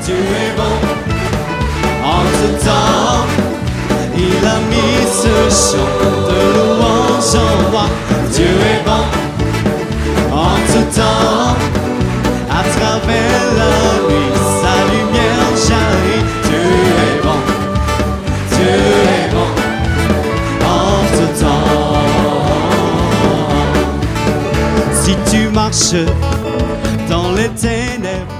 Tu es bon en tout temps. Il a mis ce chant de louange en moi. Dieu est bon en tout temps. À travers la nuit, sa lumière jaillit. Dieu est bon, Dieu est bon en tout temps. Si tu marches dans les ténèbres,